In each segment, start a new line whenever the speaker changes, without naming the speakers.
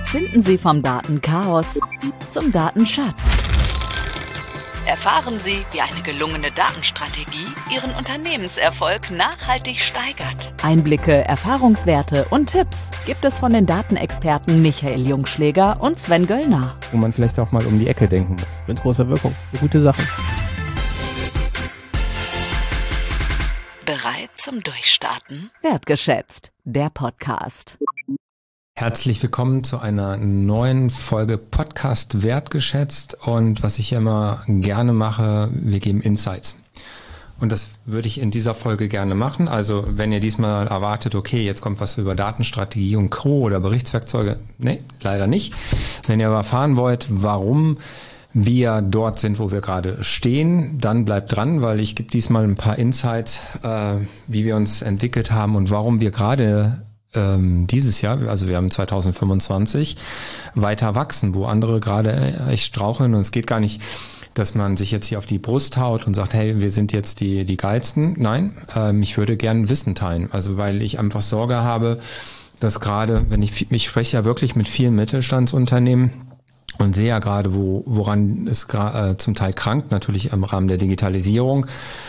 Finden Sie vom Datenchaos zum Datenschatz. Erfahren Sie, wie eine gelungene Datenstrategie Ihren Unternehmenserfolg nachhaltig steigert. Einblicke, Erfahrungswerte und Tipps gibt es von den Datenexperten Michael Jungschläger und Sven Göllner.
Wo man vielleicht auch mal um die Ecke denken muss.
Mit großer Wirkung. Eine gute Sache.
Bereit zum Durchstarten? Wertgeschätzt, der Podcast.
Herzlich willkommen zu einer neuen Folge Podcast Wertgeschätzt, und was ich immer gerne mache, wir geben Insights. Und das würde ich in dieser Folge gerne machen. Also wenn ihr diesmal erwartet, okay, jetzt kommt was über Datenstrategie und Co. oder Berichtswerkzeuge, nee, leider nicht. Wenn ihr aber erfahren wollt, warum wir dort sind, wo wir gerade stehen, dann bleibt dran, weil ich gebe diesmal ein paar Insights, wie wir uns entwickelt haben und warum wir gerade dieses Jahr, also wir haben 2025, weiter wachsen, wo andere gerade echt straucheln. Und es geht gar nicht, dass man sich jetzt hier auf die Brust haut und sagt, hey, wir sind jetzt die Geilsten. Nein, ich würde gern Wissen teilen. Also weil ich einfach Sorge habe, dass gerade, ich spreche ja wirklich mit vielen Mittelstandsunternehmen und sehe ja gerade, woran es zum Teil krankt, natürlich im Rahmen der Digitalisierung.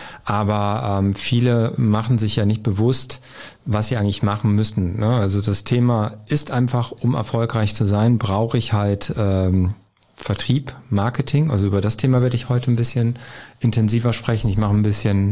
Aber viele machen sich ja nicht bewusst, was sie eigentlich machen müssten. Ne? Also das Thema ist einfach, um erfolgreich zu sein, brauche ich halt Vertrieb, Marketing. Also über das Thema werde ich heute ein bisschen intensiver sprechen. Ich mache ein bisschen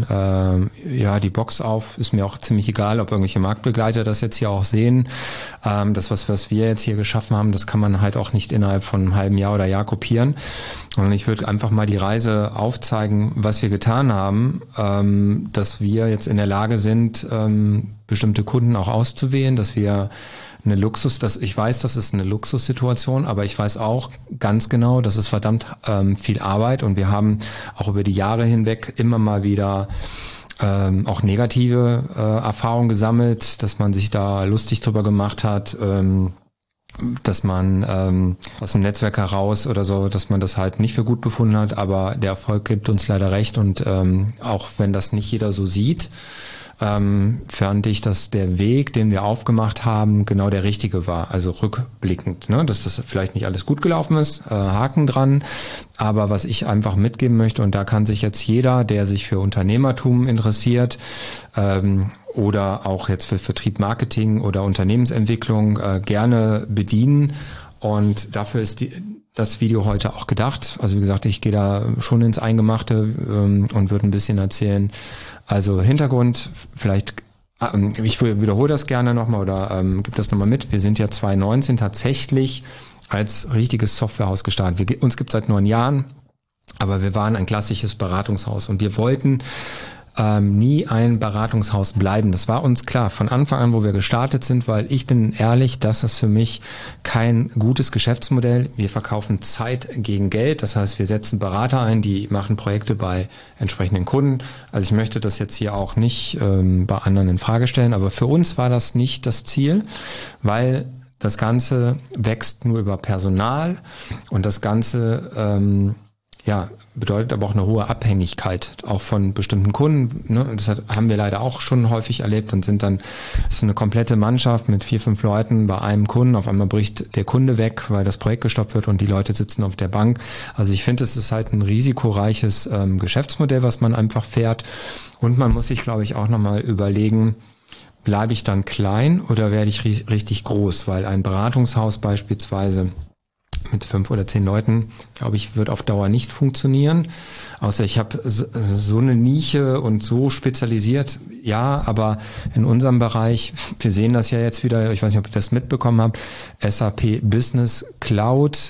die Box auf. Ist mir auch ziemlich egal, ob irgendwelche Marktbegleiter das jetzt hier auch sehen. Das, was wir jetzt hier geschaffen haben, das kann man halt auch nicht innerhalb von einem halben Jahr oder Jahr kopieren. Und ich würde einfach mal die Reise aufzeigen, was wir getan haben, dass wir jetzt in der Lage sind, bestimmte Kunden auch auszuwählen, dass wir ich weiß, das ist eine Luxussituation, aber ich weiß auch ganz genau, das ist verdammt viel Arbeit, und wir haben auch über die Jahre hinweg immer mal wieder auch negative Erfahrungen gesammelt, dass man sich da lustig drüber gemacht hat, dass man aus dem Netzwerk heraus oder so, dass man das halt nicht für gut befunden hat, aber der Erfolg gibt uns leider recht, und auch wenn das nicht jeder so sieht, fand ich, dass der Weg, den wir aufgemacht haben, genau der richtige war. Also rückblickend, ne? Dass das vielleicht nicht alles gut gelaufen ist, Haken dran. Aber was ich einfach mitgeben möchte, und da kann sich jetzt jeder, der sich für Unternehmertum interessiert, oder auch jetzt für Vertrieb, Marketing oder Unternehmensentwicklung gerne bedienen. Und dafür ist das Video heute auch gedacht. Also wie gesagt, ich gehe da schon ins Eingemachte und würde ein bisschen erzählen. Also Hintergrund, vielleicht, ich wiederhole das gerne nochmal oder gebe das nochmal mit. Wir sind ja 2019 tatsächlich als richtiges Softwarehaus gestartet. Uns gibt es seit 9 Jahren, aber wir waren ein klassisches Beratungshaus, und wir wollten nie ein Beratungshaus bleiben. Das war uns klar von Anfang an, wo wir gestartet sind, weil ich bin ehrlich, das ist für mich kein gutes Geschäftsmodell. Wir verkaufen Zeit gegen Geld. Das heißt, wir setzen Berater ein, die machen Projekte bei entsprechenden Kunden. Also ich möchte das jetzt hier auch nicht bei anderen in Frage stellen, aber für uns war das nicht das Ziel, weil das Ganze wächst nur über Personal, und das Ganze bedeutet aber auch eine hohe Abhängigkeit auch von bestimmten Kunden. Ne? Das haben wir leider auch schon häufig erlebt, und ist eine komplette Mannschaft mit 4, 5 Leuten bei einem Kunden. Auf einmal bricht der Kunde weg, weil das Projekt gestoppt wird und die Leute sitzen auf der Bank. Also ich finde, es ist halt ein risikoreiches Geschäftsmodell, was man einfach fährt. Und man muss sich, glaube ich, auch nochmal überlegen, bleibe ich dann klein oder werde ich richtig groß? Weil ein Beratungshaus beispielsweise mit 5 oder 10 Leuten, glaube ich, wird auf Dauer nicht funktionieren. Außer ich habe so eine Nische und so spezialisiert, ja, aber in unserem Bereich, wir sehen das ja jetzt wieder, ich weiß nicht, ob ihr das mitbekommen habt, SAP Business Cloud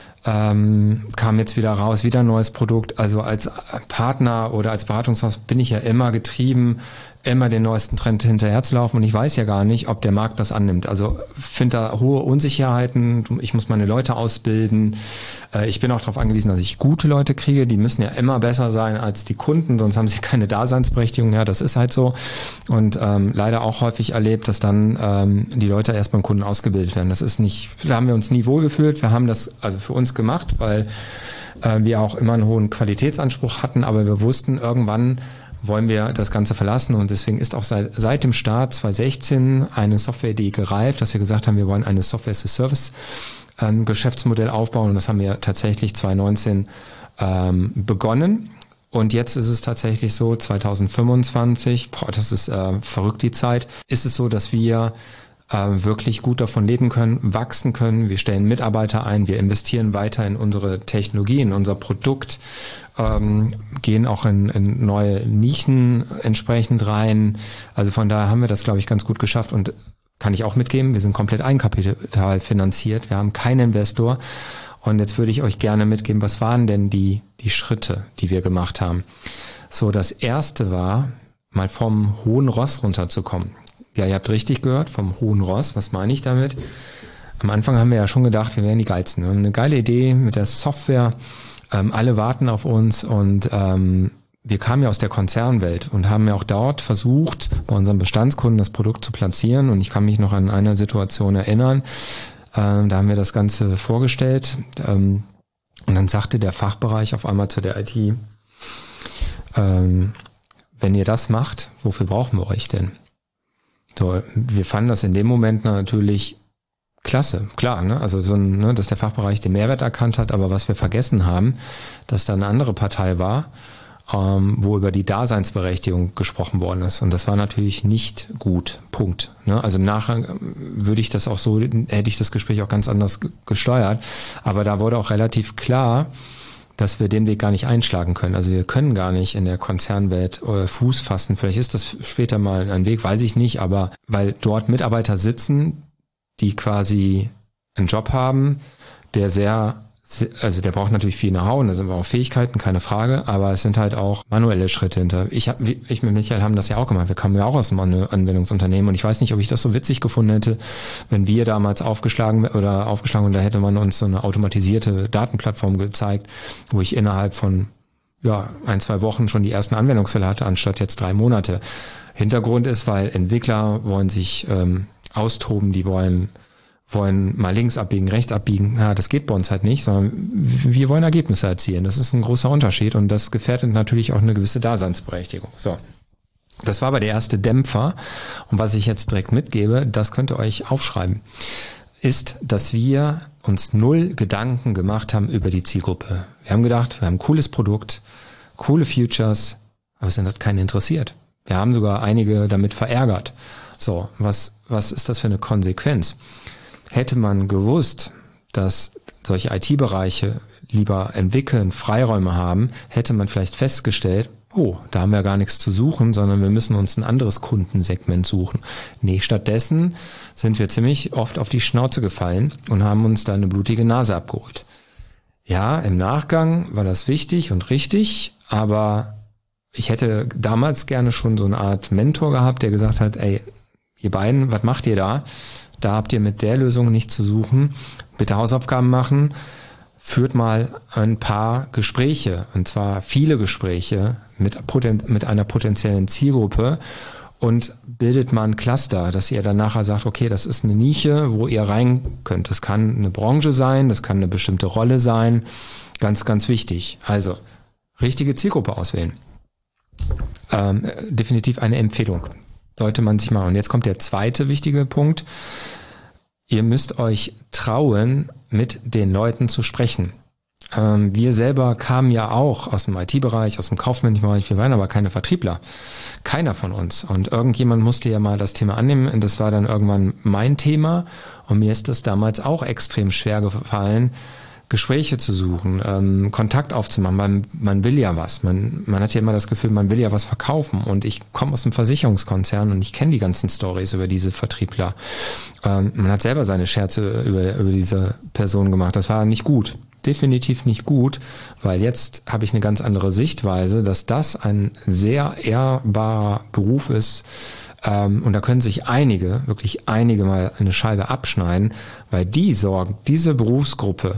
kam jetzt wieder raus, wieder ein neues Produkt. Also als Partner oder als Beratungshaus bin ich ja immer getrieben, immer den neuesten Trend hinterherzulaufen, und ich weiß ja gar nicht, ob der Markt das annimmt. Also finde da hohe Unsicherheiten, ich muss meine Leute ausbilden, ich bin auch darauf angewiesen, dass ich gute Leute kriege, die müssen ja immer besser sein als die Kunden, sonst haben sie keine Daseinsberechtigung, ja, das ist halt so, und leider auch häufig erlebt, dass dann die Leute erst beim Kunden ausgebildet werden. Da haben wir uns nie wohlgefühlt, wir haben das also für uns gemacht, weil wir auch immer einen hohen Qualitätsanspruch hatten, aber wir wussten, irgendwann wollen wir das Ganze verlassen, und deswegen ist auch seit dem Start 2016 eine Softwareidee gereift, dass wir gesagt haben, wir wollen eine Software as a Service ein Geschäftsmodell aufbauen und das haben wir tatsächlich 2019 begonnen. Und jetzt ist es tatsächlich so, 2025, das ist verrückt die Zeit, ist es so, dass wir wirklich gut davon leben können, wachsen können. Wir stellen Mitarbeiter ein, wir investieren weiter in unsere Technologie, in unser Produkt, gehen auch in neue Nischen entsprechend rein. Also von daher haben wir das, glaube ich, ganz gut geschafft und kann ich auch mitgeben, wir sind komplett Eigenkapital finanziert, wir haben keinen Investor. Und jetzt würde ich euch gerne mitgeben, was waren denn die Schritte, die wir gemacht haben? So, das erste war, mal vom hohen Ross runterzukommen. Ja, ihr habt richtig gehört, vom hohen Ross. Was meine ich damit? Am Anfang haben wir ja schon gedacht, wir wären die Geilsten. Wir haben eine geile Idee mit der Software. Alle warten auf uns und wir kamen ja aus der Konzernwelt und haben ja auch dort versucht, bei unseren Bestandskunden das Produkt zu platzieren. Und ich kann mich noch an eine Situation erinnern. Da haben wir das Ganze vorgestellt und dann sagte der Fachbereich auf einmal zu der IT, wenn ihr das macht, wofür brauchen wir euch denn? So, wir fanden das in dem Moment natürlich klasse, klar, ne? Also dass der Fachbereich den Mehrwert erkannt hat, aber was wir vergessen haben, dass da eine andere Partei war, wo über die Daseinsberechtigung gesprochen worden ist. Und das war natürlich nicht gut. Punkt. Ne? Also im Nachgang hätte ich das Gespräch auch ganz anders gesteuert. Aber da wurde auch relativ klar, dass wir den Weg gar nicht einschlagen können. Also wir können gar nicht in der Konzernwelt Fuß fassen. Vielleicht ist das später mal ein Weg, weiß ich nicht. Aber weil dort Mitarbeiter sitzen, die quasi einen Job haben, der der braucht natürlich viel Know-how und da sind auch Fähigkeiten, keine Frage, aber es sind halt auch manuelle Schritte hinter. Ich mit Michael haben das ja auch gemacht. Wir kamen ja auch aus einem Anwendungsunternehmen und ich weiß nicht, ob ich das so witzig gefunden hätte, wenn wir damals aufgeschlagen und da hätte man uns so eine automatisierte Datenplattform gezeigt, wo ich innerhalb von 1-2 Wochen schon die ersten Anwendungsfälle hatte, anstatt jetzt 3 Monate. Hintergrund ist, weil Entwickler wollen sich austoben, die wollen mal links abbiegen, rechts abbiegen. Ja, das geht bei uns halt nicht, sondern wir wollen Ergebnisse erzielen. Das ist ein großer Unterschied und das gefährdet natürlich auch eine gewisse Daseinsberechtigung. So, das war aber der erste Dämpfer. Und was ich jetzt direkt mitgebe, das könnt ihr euch aufschreiben, ist, dass wir uns 0 Gedanken gemacht haben über die Zielgruppe. Wir haben gedacht, wir haben ein cooles Produkt, coole Features, aber es hat keinen interessiert. Wir haben sogar einige damit verärgert. So, was ist das für eine Konsequenz? Hätte man gewusst, dass solche IT-Bereiche lieber entwickeln, Freiräume haben, hätte man vielleicht festgestellt, da haben wir gar nichts zu suchen, sondern wir müssen uns ein anderes Kundensegment suchen. Nee, stattdessen sind wir ziemlich oft auf die Schnauze gefallen und haben uns da eine blutige Nase abgeholt. Ja, im Nachgang war das wichtig und richtig, aber ich hätte damals gerne schon so eine Art Mentor gehabt, der gesagt hat, ey, ihr beiden, was macht ihr da? Da habt ihr mit der Lösung nichts zu suchen. Bitte Hausaufgaben machen. Führt mal ein paar Gespräche, und zwar viele Gespräche mit einer potenziellen Zielgruppe und bildet mal ein Cluster, dass ihr dann nachher sagt, okay, das ist eine Nische, wo ihr rein könnt. Das kann eine Branche sein, das kann eine bestimmte Rolle sein. Ganz, ganz wichtig. Also, richtige Zielgruppe auswählen. Definitiv eine Empfehlung. Sollte man sich machen. Und jetzt kommt der zweite wichtige Punkt. Ihr müsst euch trauen, mit den Leuten zu sprechen. Wir selber kamen ja auch aus dem IT-Bereich, aus dem kaufmännischen Bereich. Wir waren aber keine Vertriebler. Keiner von uns. Und irgendjemand musste ja mal das Thema annehmen. Und das war dann irgendwann mein Thema. Und mir ist das damals auch extrem schwer gefallen, Gespräche zu suchen, Kontakt aufzumachen. Man will ja was. Man hat ja immer das Gefühl, man will ja was verkaufen. Und ich komme aus einem Versicherungskonzern und ich kenne die ganzen Storys über diese Vertriebler. Man hat selber seine Scherze über diese Person gemacht. Das war nicht gut. Definitiv nicht gut, weil jetzt habe ich eine ganz andere Sichtweise, dass das ein sehr ehrbarer Beruf ist. Und da können sich wirklich einige mal eine Scheibe abschneiden, weil diese Berufsgruppe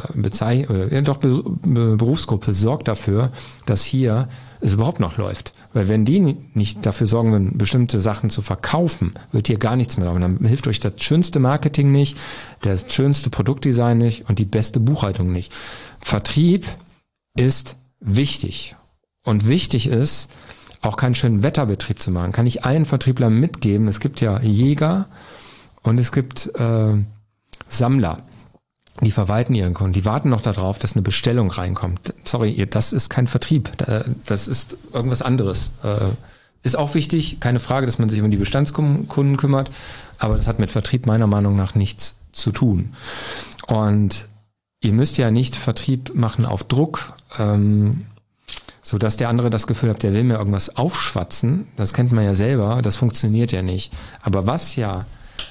Berufsgruppe sorgt dafür, dass hier es überhaupt noch läuft. Weil wenn die nicht dafür sorgen würden, bestimmte Sachen zu verkaufen, wird hier gar nichts mehr laufen. Dann hilft euch das schönste Marketing nicht, das schönste Produktdesign nicht und die beste Buchhaltung nicht. Vertrieb ist wichtig. Und wichtig ist, auch keinen schönen Wetterbetrieb zu machen. Kann ich allen Vertrieblern mitgeben. Es gibt ja Jäger und es gibt Sammler. die verwalten ihren Kunden, die warten noch darauf, dass eine Bestellung reinkommt. Sorry, das ist kein Vertrieb, das ist irgendwas anderes. Ist auch wichtig, keine Frage, dass man sich um die Bestandskunden kümmert, aber das hat mit Vertrieb meiner Meinung nach nichts zu tun. Und ihr müsst ja nicht Vertrieb machen auf Druck, so dass der andere das Gefühl hat, der will mir irgendwas aufschwatzen. Das kennt man ja selber, das funktioniert ja nicht. Aber was ja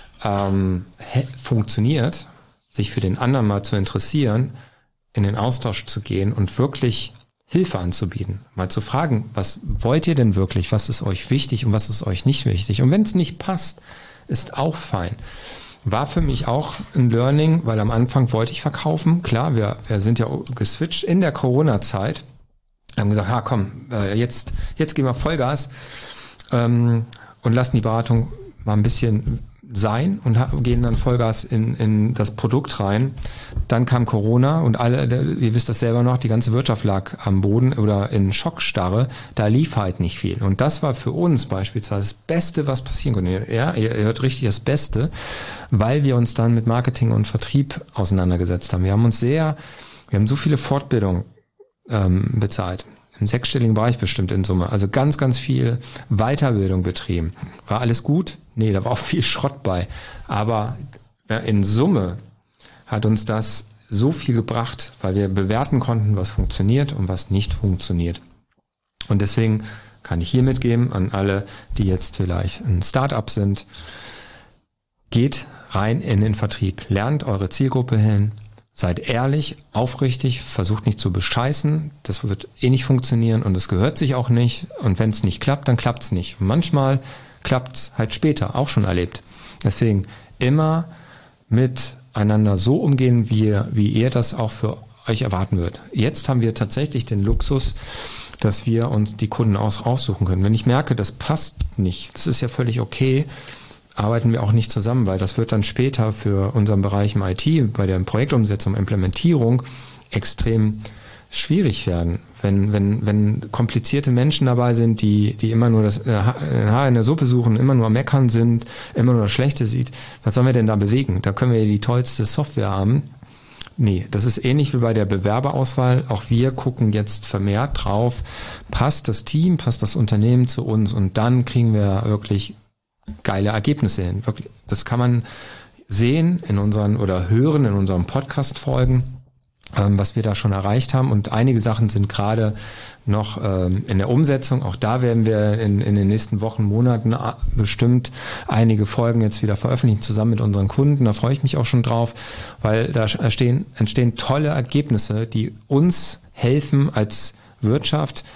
funktioniert, sich für den anderen mal zu interessieren, in den Austausch zu gehen und wirklich Hilfe anzubieten, mal zu fragen, was wollt ihr denn wirklich, was ist euch wichtig und was ist euch nicht wichtig. Und wenn es nicht passt, ist auch fein. War für mich auch ein Learning, weil am Anfang wollte ich verkaufen. Klar, wir sind ja geswitcht in der Corona-Zeit, haben gesagt, komm, jetzt gehen wir Vollgas und lassen die Beratung mal ein bisschen sein und gehen dann Vollgas in das Produkt rein. Dann kam Corona und ihr wisst das selber noch, die ganze Wirtschaft lag am Boden oder in Schockstarre. Da lief halt nicht viel. Und das war für uns beispielsweise das Beste, was passieren konnte. Ja, ihr hört richtig, das Beste, weil wir uns dann mit Marketing und Vertrieb auseinandergesetzt haben. Wir haben so viele Fortbildungen bezahlt. Im 6-stelligen Bereich bestimmt in Summe. Also ganz, ganz viel Weiterbildung betrieben. War alles gut? Nee, da war auch viel Schrott bei. Aber in Summe hat uns das so viel gebracht, weil wir bewerten konnten, was funktioniert und was nicht funktioniert. Und deswegen kann ich hier mitgeben an alle, die jetzt vielleicht ein Start-up sind, geht rein in den Vertrieb. Lernt eure Zielgruppe hin. Seid ehrlich, aufrichtig, versucht nicht zu bescheißen. Das wird nicht funktionieren und es gehört sich auch nicht. Und wenn es nicht klappt, dann klappt es nicht. Und manchmal klappt es halt später, auch schon erlebt. Deswegen immer miteinander so umgehen, wie ihr das auch für euch erwarten wird. Jetzt haben wir tatsächlich den Luxus, dass wir uns die Kunden aussuchen können. Wenn ich merke, das passt nicht, das ist ja völlig okay, arbeiten wir auch nicht zusammen, weil das wird dann später für unseren Bereich im IT, bei der Projektumsetzung, Implementierung extrem schwierig werden. Wenn komplizierte Menschen dabei sind, die immer nur das Haar in der Suppe suchen, immer nur am Meckern sind, immer nur das Schlechte sieht, was sollen wir denn da bewegen? Da können wir ja die tollste Software haben. Nee, das ist ähnlich wie bei der Bewerberauswahl. Auch wir gucken jetzt vermehrt drauf, passt das Team, passt das Unternehmen zu uns und dann kriegen wir wirklich geile Ergebnisse hin. Wirklich, das kann man sehen oder hören in unseren Podcast-Folgen, was wir da schon erreicht haben. Und einige Sachen sind gerade noch in der Umsetzung. Auch da werden wir in den nächsten Wochen, Monaten bestimmt einige Folgen jetzt wieder veröffentlichen, zusammen mit unseren Kunden. Da freue ich mich auch schon drauf, weil da entstehen tolle Ergebnisse, die uns helfen als Wirtschaft,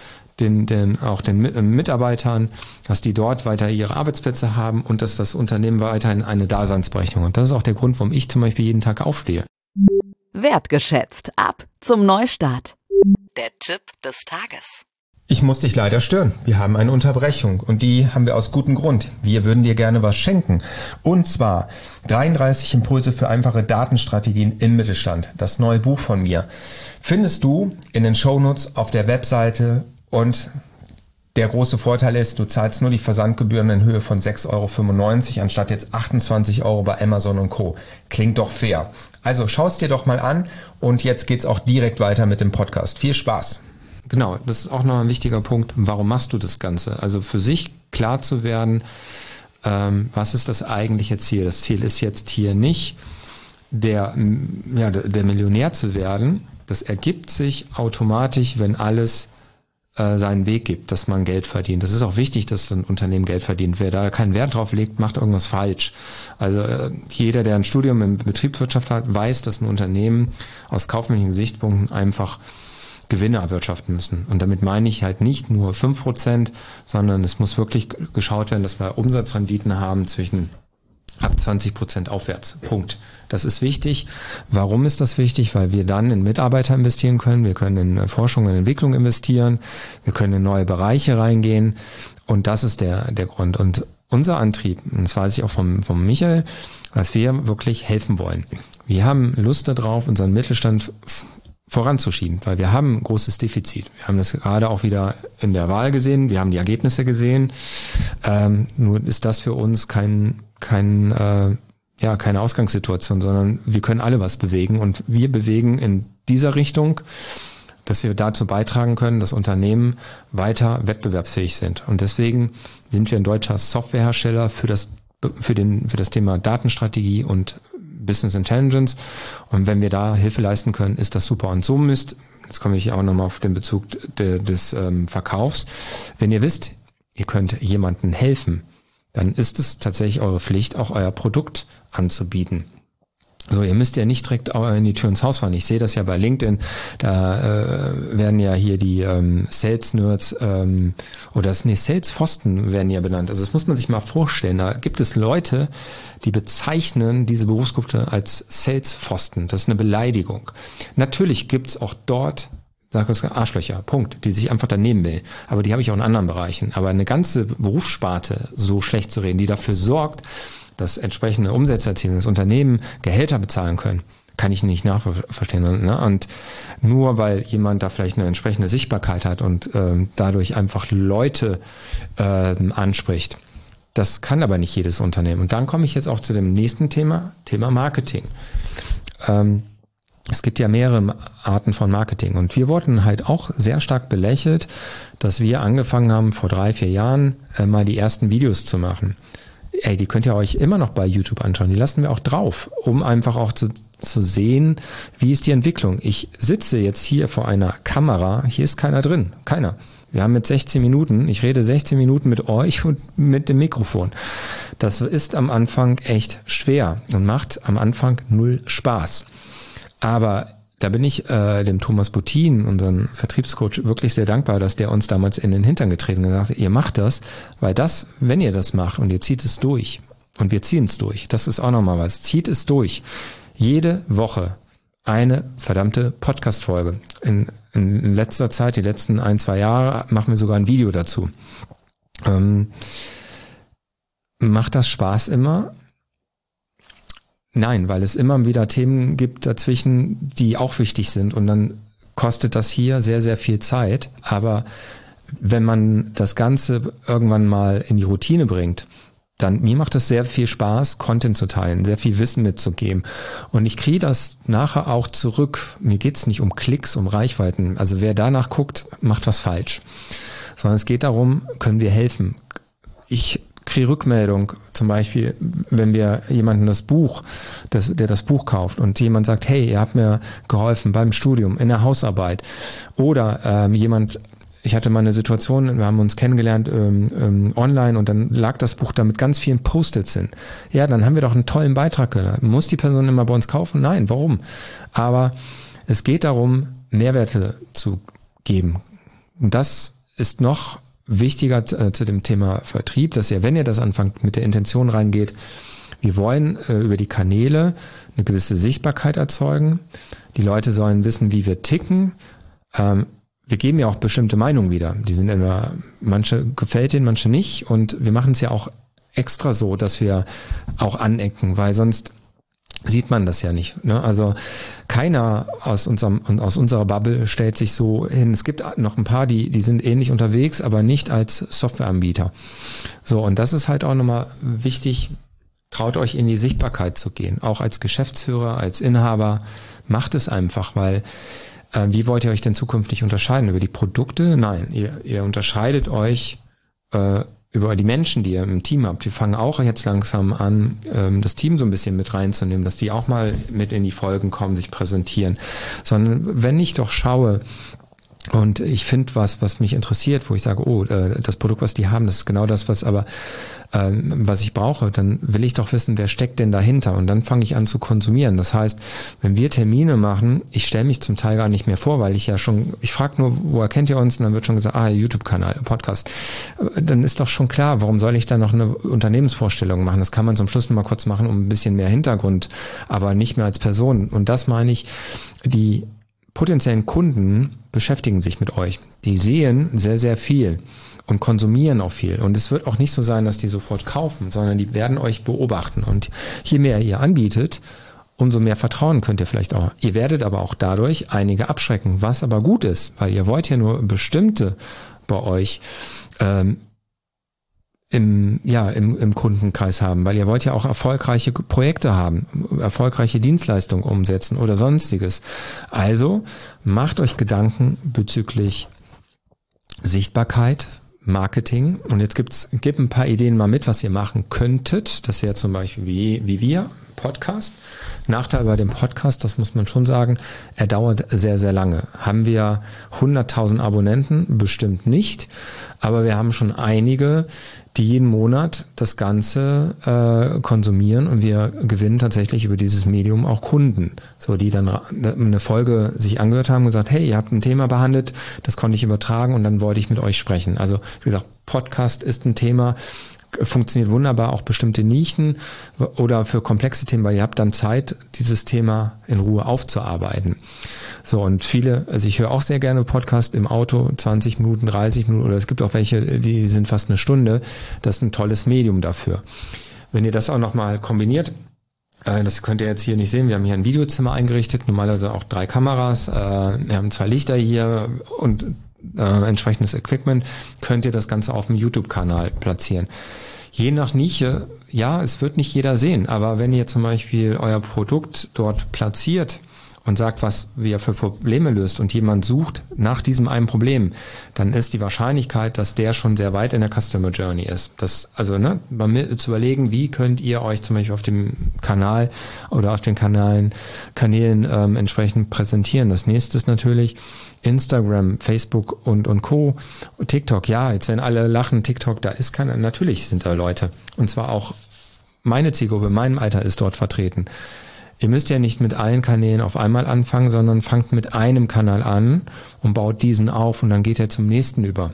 auch den Mitarbeitern, dass die dort weiter ihre Arbeitsplätze haben und dass das Unternehmen weiterhin eine Daseinsberechtigung hat. Und das ist auch der Grund, warum ich zum Beispiel jeden Tag aufstehe.
Wertgeschätzt. Ab zum Neustart. Der Tipp des Tages.
Ich muss dich leider stören. Wir haben eine Unterbrechung und die haben wir aus gutem Grund. Wir würden dir gerne was schenken. Und zwar 33 Impulse für einfache Datenstrategien im Mittelstand. Das neue Buch von mir. Findest du in den Shownotes auf der Webseite. Und der große Vorteil ist, du zahlst nur die Versandgebühren in Höhe von 6,95 € anstatt jetzt 28 € bei Amazon und Co. Klingt doch fair. Also schau es dir doch mal an und jetzt geht's auch direkt weiter mit dem Podcast. Viel Spaß.
Genau, das ist auch noch ein wichtiger Punkt. Warum machst du das Ganze? Also für sich klar zu werden, was ist das eigentliche Ziel? Das Ziel ist jetzt hier nicht, der Millionär zu werden. Das ergibt sich automatisch, wenn alles seinen Weg gibt, dass man Geld verdient. Das ist auch wichtig, dass ein Unternehmen Geld verdient. Wer da keinen Wert drauf legt, macht irgendwas falsch. Also jeder, der ein Studium in Betriebswirtschaft hat, weiß, dass ein Unternehmen aus kaufmännischen Gesichtspunkten einfach Gewinne erwirtschaften müssen. Und damit meine ich halt nicht nur 5%, sondern es muss wirklich geschaut werden, dass wir Umsatzrenditen haben zwischen ab 20% aufwärts. Punkt. Das ist wichtig. Warum ist das wichtig? Weil wir dann in Mitarbeiter investieren können. Wir können in Forschung und Entwicklung investieren. Wir können in neue Bereiche reingehen. Und das ist der Grund. Und unser Antrieb, und das weiß ich auch vom Michael, dass wir wirklich helfen wollen. Wir haben Lust darauf, unseren Mittelstand voranzuschieben, weil wir haben ein großes Defizit. Wir haben das gerade auch wieder in der Wahl gesehen. Wir haben die Ergebnisse gesehen. Nur ist das für uns kein keine Ausgangssituation, sondern wir können alle was bewegen und wir bewegen in dieser Richtung, dass wir dazu beitragen können, dass Unternehmen weiter wettbewerbsfähig sind. Und deswegen sind wir ein deutscher Softwarehersteller für das Thema Datenstrategie und Business Intelligence. Und wenn wir da Hilfe leisten können, ist das super. Und so jetzt komme ich auch nochmal auf den Bezug des Verkaufs. Wenn ihr wisst, ihr könnt jemandem helfen, dann ist es tatsächlich eure Pflicht, auch euer Produkt anzubieten. So, ihr müsst ja nicht direkt in die Tür ins Haus fahren. Ich sehe das ja bei LinkedIn, da werden ja hier die Sales-Nerds Sales-Pfosten werden ja benannt. Also das muss man sich mal vorstellen. Da gibt es Leute, die bezeichnen diese Berufsgruppe als Sales-Pfosten. Das ist eine Beleidigung. Natürlich gibt's auch dort, sag es Arschlöcher, Punkt, die sich einfach daneben will. Aber die habe ich auch in anderen Bereichen. Aber eine ganze Berufssparte so schlecht zu reden, die dafür sorgt, dass entsprechende Umsätze erzielen, das Unternehmen Gehälter bezahlen können, kann ich nicht nachverstehen. Ne? Und nur weil jemand da vielleicht eine entsprechende Sichtbarkeit hat und dadurch einfach Leute anspricht, das kann aber nicht jedes Unternehmen. Und dann komme ich jetzt auch zu dem nächsten Thema Marketing. Es gibt ja mehrere Arten von Marketing und wir wurden halt auch sehr stark belächelt, dass wir angefangen haben, vor 3-4 Jahren mal die ersten Videos zu machen. Die könnt ihr euch immer noch bei YouTube anschauen. Die lassen wir auch drauf, um einfach auch zu sehen, wie ist die Entwicklung. Ich sitze jetzt hier vor einer Kamera, hier ist keiner drin, keiner. Wir haben jetzt 16 Minuten, ich rede 16 Minuten mit euch und mit dem Mikrofon. Das ist am Anfang echt schwer und macht am Anfang 0 Spaß. Aber da bin ich dem Thomas Buttin, unserem Vertriebscoach, wirklich sehr dankbar, dass der uns damals in den Hintern getreten und gesagt hat, ihr macht das, weil das, wenn ihr das macht und ihr zieht es durch und wir ziehen es durch, das ist auch nochmal was, zieht es durch. Jede Woche eine verdammte Podcast-Folge. In letzter Zeit, die letzten 1-2 Jahre, machen wir sogar ein Video dazu. Macht das Spaß immer? Nein, weil es immer wieder Themen gibt dazwischen, die auch wichtig sind und dann kostet das hier sehr, sehr viel Zeit. Aber wenn man das Ganze irgendwann mal in die Routine bringt, dann mir macht es sehr viel Spaß, Content zu teilen, sehr viel Wissen mitzugeben. Und ich kriege das nachher auch zurück. Mir geht's nicht um Klicks, um Reichweiten. Also wer danach guckt, macht was falsch. Sondern es geht darum, können wir helfen. Ich kriege Rückmeldung, zum Beispiel, wenn wir jemanden der das Buch kauft und jemand sagt, hey, ihr habt mir geholfen beim Studium, in der Hausarbeit oder ich hatte mal eine Situation, wir haben uns kennengelernt online und dann lag das Buch da mit ganz vielen Post-its in. Ja, dann haben wir doch einen tollen Beitrag gehört. Muss die Person immer bei uns kaufen? Nein, warum? Aber es geht darum, Mehrwerte zu geben. Und das ist noch wichtiger zu dem Thema Vertrieb, dass ihr, wenn ihr das anfangt, mit der Intention reingeht, wir wollen über die Kanäle eine gewisse Sichtbarkeit erzeugen. Die Leute sollen wissen, wie wir ticken. Wir geben ja auch bestimmte Meinungen wieder. Die sind immer, manche gefällt denen, manche nicht. Und wir machen es ja auch extra so, dass wir auch anecken, weil sonst sieht man das ja nicht. Ne? Also keiner aus unserer Bubble stellt sich so hin. Es gibt noch ein paar, die sind ähnlich unterwegs, aber nicht als Softwareanbieter. So, und das ist halt auch nochmal wichtig. Traut euch in die Sichtbarkeit zu gehen. Auch als Geschäftsführer, als Inhaber. Macht es einfach, weil wie wollt ihr euch denn zukünftig unterscheiden? Über die Produkte? Nein, ihr unterscheidet euch über die Menschen, die ihr im Team habt. Wir fangen auch jetzt langsam an, das Team so ein bisschen mit reinzunehmen, dass die auch mal mit in die Folgen kommen, sich präsentieren. Sondern wenn ich doch schaue und ich finde was mich interessiert, wo ich sage, oh, das Produkt, was die haben, das ist genau das, was ich brauche, dann will ich doch wissen, wer steckt denn dahinter? Und dann fange ich an zu konsumieren. Das heißt, wenn wir Termine machen, ich stelle mich zum Teil gar nicht mehr vor, weil ich frage nur, woher kennt ihr uns? Und dann wird schon gesagt, YouTube-Kanal, Podcast. Dann ist doch schon klar, warum soll ich da noch eine Unternehmensvorstellung machen? Das kann man zum Schluss noch mal kurz machen, um ein bisschen mehr Hintergrund, aber nicht mehr als Person. Und das meine ich, die potenziellen Kunden beschäftigen sich mit euch. Die sehen sehr, sehr viel und konsumieren auch viel. Und es wird auch nicht so sein, dass die sofort kaufen, sondern die werden euch beobachten. Und je mehr ihr anbietet, umso mehr Vertrauen könnt ihr vielleicht auch. Ihr werdet aber auch dadurch einige abschrecken, was aber gut ist, weil ihr wollt ja nur bestimmte bei euch im Kundenkreis haben, weil ihr wollt ja auch erfolgreiche Projekte haben, erfolgreiche Dienstleistungen umsetzen oder sonstiges. Also macht euch Gedanken bezüglich Sichtbarkeit, Marketing, und jetzt gib ein paar Ideen mal mit, was ihr machen könntet. Das wäre zum Beispiel wie wir, Podcast. Nachteil bei dem Podcast, das muss man schon sagen, er dauert sehr, sehr lange. Haben wir 100.000 Abonnenten? Bestimmt nicht, aber wir haben schon einige, die jeden Monat das Ganze konsumieren, und wir gewinnen tatsächlich über dieses Medium auch Kunden, so die dann eine Folge sich angehört haben und gesagt, hey, ihr habt ein Thema behandelt, das konnte ich übertragen und dann wollte ich mit euch sprechen. Also wie gesagt, Podcast ist ein Thema, funktioniert wunderbar, auch bestimmte Nischen oder für komplexe Themen, weil ihr habt dann Zeit, dieses Thema in Ruhe aufzuarbeiten. So, und also ich höre auch sehr gerne Podcast im Auto, 20 Minuten, 30 Minuten, oder es gibt auch welche, die sind fast eine Stunde. Das ist ein tolles Medium dafür. Wenn ihr das auch nochmal kombiniert, das könnt ihr jetzt hier nicht sehen, wir haben hier ein Videozimmer eingerichtet, normalerweise auch 3 Kameras, wir haben 2 Lichter hier und entsprechendes Equipment, könnt ihr das Ganze auf dem YouTube-Kanal platzieren. Je nach Nische, ja, es wird nicht jeder sehen, aber wenn ihr zum Beispiel euer Produkt dort platziert und sagt, wie ihr für Probleme löst, und jemand sucht nach diesem einen Problem, dann ist die Wahrscheinlichkeit, dass der schon sehr weit in der Customer Journey ist. Mal zu überlegen, wie könnt ihr euch zum Beispiel auf dem Kanal oder auf den Kanälen entsprechend präsentieren. Das nächste ist natürlich Instagram, Facebook und Co. TikTok, ja, jetzt werden alle lachen, TikTok, da ist keiner, natürlich sind da Leute. Und zwar auch meine Zielgruppe, meinem Alter ist dort vertreten. Ihr müsst ja nicht mit allen Kanälen auf einmal anfangen, sondern fangt mit einem Kanal an und baut diesen auf, und dann geht er zum nächsten über.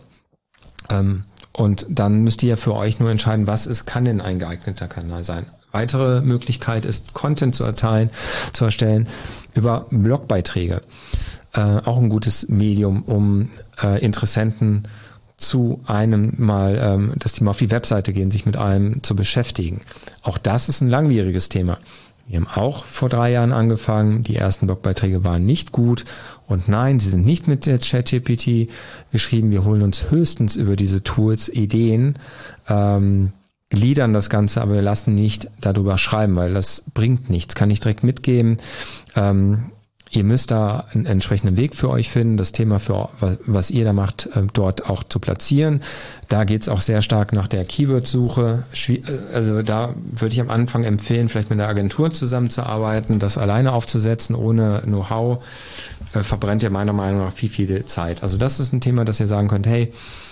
Und dann müsst ihr ja für euch nur entscheiden, kann denn ein geeigneter Kanal sein. Weitere Möglichkeit ist, Content zu erstellen über Blogbeiträge. Auch ein gutes Medium, um Interessenten zu einem mal, dass die mal auf die Webseite gehen, sich mit einem zu beschäftigen. Auch das ist ein langwieriges Thema. Wir haben auch vor 3 Jahren angefangen, die ersten Blogbeiträge waren nicht gut, und nein, sie sind nicht mit der ChatGPT geschrieben, wir holen uns höchstens über diese Tools Ideen, gliedern das Ganze, aber wir lassen nicht darüber schreiben, weil das bringt nichts, kann ich direkt mitgeben. Ihr müsst da einen entsprechenden Weg für euch finden, das Thema, für was ihr da macht, dort auch zu platzieren. Da geht's auch sehr stark nach der Keyword-Suche. Also da würde ich am Anfang empfehlen, vielleicht mit einer Agentur zusammenzuarbeiten. Das alleine aufzusetzen, ohne Know-how, verbrennt ja meiner Meinung nach viel, viel Zeit. Also das ist ein Thema, dass ihr sagen könnt, hey,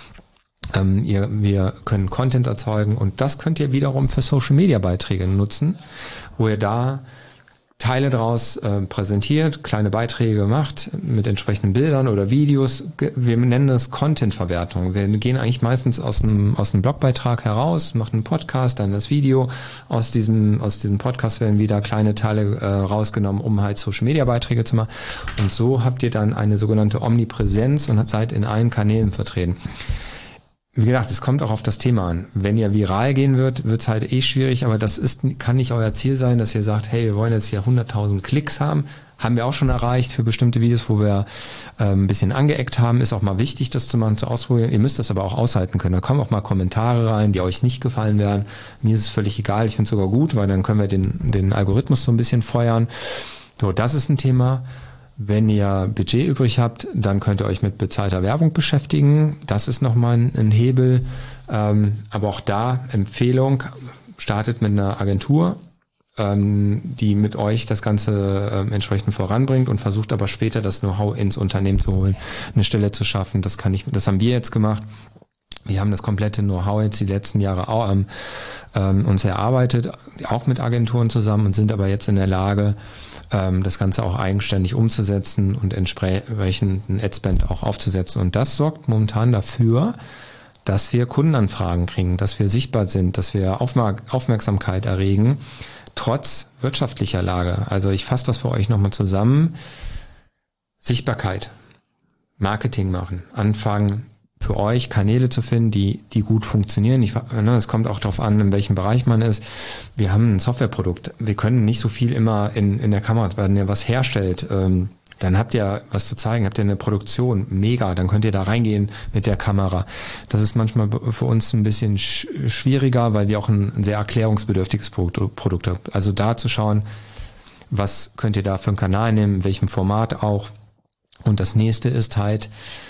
wir können Content erzeugen, und das könnt ihr wiederum für Social-Media-Beiträge nutzen, wo ihr da Teile daraus präsentiert, kleine Beiträge macht mit entsprechenden Bildern oder Videos. Wir nennen das Content-Verwertung. Wir gehen eigentlich meistens aus einem Blogbeitrag heraus, machen einen Podcast, dann das Video. Aus diesem Podcast werden wieder kleine Teile rausgenommen, um halt Social-Media-Beiträge zu machen. Und so habt ihr dann eine sogenannte Omnipräsenz und seid in allen Kanälen vertreten. Wie gesagt, es kommt auch auf das Thema an. Wenn ihr viral gehen wird es halt schwierig, aber kann nicht euer Ziel sein, dass ihr sagt, hey, wir wollen jetzt hier 100.000 Klicks haben. Haben wir auch schon erreicht für bestimmte Videos, wo wir ein bisschen angeeckt haben. Ist auch mal wichtig, das zu machen, zu ausprobieren. Ihr müsst das aber auch aushalten können. Da kommen auch mal Kommentare rein, die euch nicht gefallen werden. Mir ist es völlig egal. Ich finde es sogar gut, weil dann können wir den Algorithmus so ein bisschen feuern. So, das ist ein Thema. Wenn ihr Budget übrig habt, dann könnt ihr euch mit bezahlter Werbung beschäftigen. Das ist nochmal ein Hebel. Aber auch da Empfehlung, startet mit einer Agentur, die mit euch das Ganze entsprechend voranbringt, und versucht aber später das Know-how ins Unternehmen zu holen, eine Stelle zu schaffen. Das haben wir jetzt gemacht. Wir haben das komplette Know-how jetzt die letzten Jahre auch uns erarbeitet, auch mit Agenturen zusammen, und sind aber jetzt in der Lage, das Ganze auch eigenständig umzusetzen und entsprechend einen Adspend auch aufzusetzen. Und das sorgt momentan dafür, dass wir Kundenanfragen kriegen, dass wir sichtbar sind, dass wir Aufmerksamkeit erregen, trotz wirtschaftlicher Lage. Also ich fasse das für euch nochmal zusammen. Sichtbarkeit, Marketing machen, anfangen, für euch Kanäle zu finden, die gut funktionieren. Es kommt auch darauf an, in welchem Bereich man ist. Wir haben ein Softwareprodukt. Wir können nicht so viel immer in der Kamera, wenn ihr was herstellt, Dann habt ihr was zu zeigen, habt ihr eine Produktion, mega, dann könnt ihr da reingehen mit der Kamera. Das ist manchmal für uns ein bisschen schwieriger, weil wir auch ein sehr erklärungsbedürftiges Produkt haben. Also da zu schauen, was könnt ihr da für einen Kanal nehmen, in welchem Format auch. Und das nächste ist halt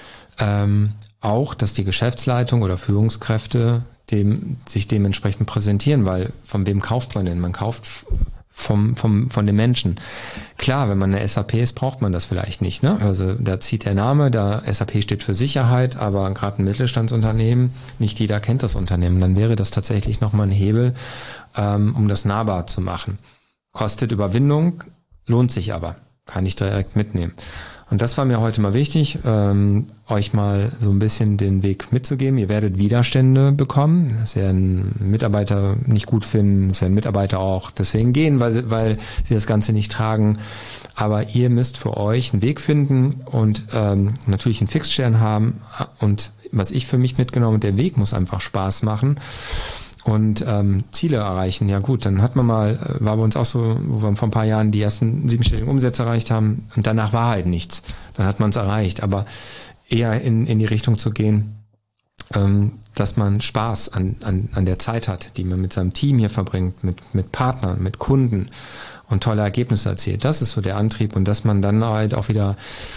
auch, dass die Geschäftsleitung oder Führungskräfte sich dementsprechend präsentieren, weil von wem kauft man denn? Man kauft von den Menschen. Klar, wenn man eine SAP ist, braucht man das vielleicht nicht, ne? Also da zieht der Name, SAP steht für Sicherheit, aber gerade ein Mittelstandsunternehmen, nicht jeder kennt das Unternehmen. Dann wäre das tatsächlich nochmal ein Hebel, um das nahbar zu machen. Kostet Überwindung, lohnt sich aber. Kann ich direkt mitnehmen. Und das war mir heute mal wichtig, euch mal so ein bisschen den Weg mitzugeben. Ihr werdet Widerstände bekommen. Das werden Mitarbeiter nicht gut finden. Es werden Mitarbeiter auch deswegen gehen, weil sie das Ganze nicht tragen. Aber ihr müsst für euch einen Weg finden und natürlich einen Fixstern haben. Und was ich für mich mitgenommen habe, der Weg muss einfach Spaß machen. Und Ziele erreichen, ja gut, dann hat man war bei uns auch so, wo wir vor ein paar Jahren die ersten 7-stelligen Umsätze erreicht haben und danach war halt nichts. Dann hat man es erreicht, aber eher in die Richtung zu gehen, dass man Spaß an der Zeit hat, die man mit seinem Team hier verbringt, mit Partnern, mit Kunden und tolle Ergebnisse erzielt. Das ist so der Antrieb und dass man dann halt auch wieder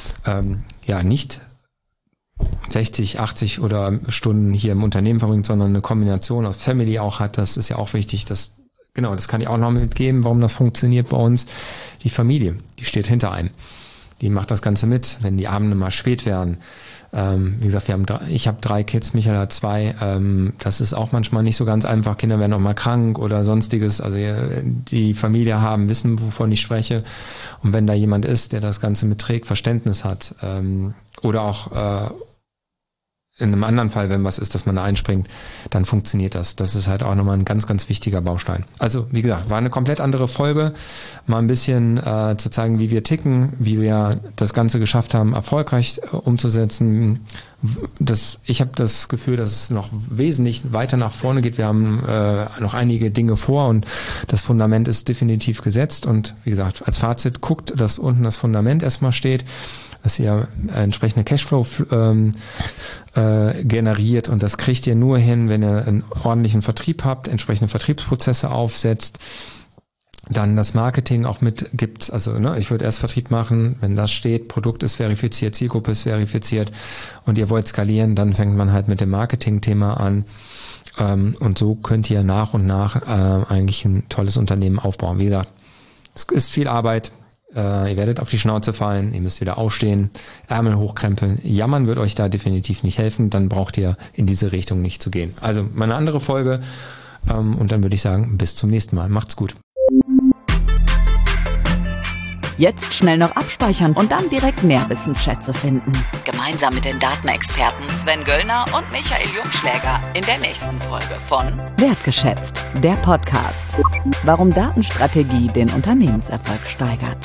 nicht 60, 80 oder Stunden hier im Unternehmen verbringt, sondern eine Kombination aus Family auch hat, das ist ja auch wichtig. Das kann ich auch noch mitgeben, warum das funktioniert bei uns. Die Familie, die steht hinter einem. Die macht das Ganze mit, wenn die Abende mal spät werden. Wie gesagt, ich habe 3 Kids, Michael hat 2. Das ist auch manchmal nicht so ganz einfach. Kinder werden auch mal krank oder sonstiges. Also die Familie wissen, wovon ich spreche. Und wenn da jemand ist, der das Ganze mitträgt, Verständnis hat oder auch in einem anderen Fall, wenn was ist, dass man da einspringt, dann funktioniert das. Das ist halt auch nochmal ein ganz, ganz wichtiger Baustein. Also, wie gesagt, war eine komplett andere Folge. Mal ein bisschen zu zeigen, wie wir ticken, wie wir das Ganze geschafft haben, erfolgreich umzusetzen. Ich habe das Gefühl, dass es noch wesentlich weiter nach vorne geht. Wir haben noch einige Dinge vor und das Fundament ist definitiv gesetzt. Und wie gesagt, als Fazit, guckt, dass unten das Fundament erstmal steht, dass ihr entsprechende Cashflow generiert und das kriegt ihr nur hin, wenn ihr einen ordentlichen Vertrieb habt, entsprechende Vertriebsprozesse aufsetzt, dann das Marketing auch mitgibt. Also ich würde erst Vertrieb machen, wenn das steht, Produkt ist verifiziert, Zielgruppe ist verifiziert und ihr wollt skalieren, dann fängt man halt mit dem Marketing-Thema an und so könnt ihr nach und nach eigentlich ein tolles Unternehmen aufbauen. Wie gesagt, es ist viel Arbeit. Ihr werdet auf die Schnauze fallen, ihr müsst wieder aufstehen, Ärmel hochkrempeln. Jammern wird euch da definitiv nicht helfen, dann braucht ihr in diese Richtung nicht zu gehen. Also mal eine andere Folge und dann würde ich sagen, bis zum nächsten Mal. Macht's gut.
Jetzt schnell noch abspeichern und dann direkt mehr Wissensschätze finden. Gemeinsam mit den Datenexperten Sven Göllner und Michael Jungschläger in der nächsten Folge von Wertgeschätzt, der Podcast. Warum Datenstrategie den Unternehmenserfolg steigert.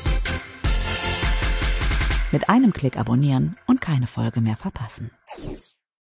Mit einem Klick abonnieren und keine Folge mehr verpassen.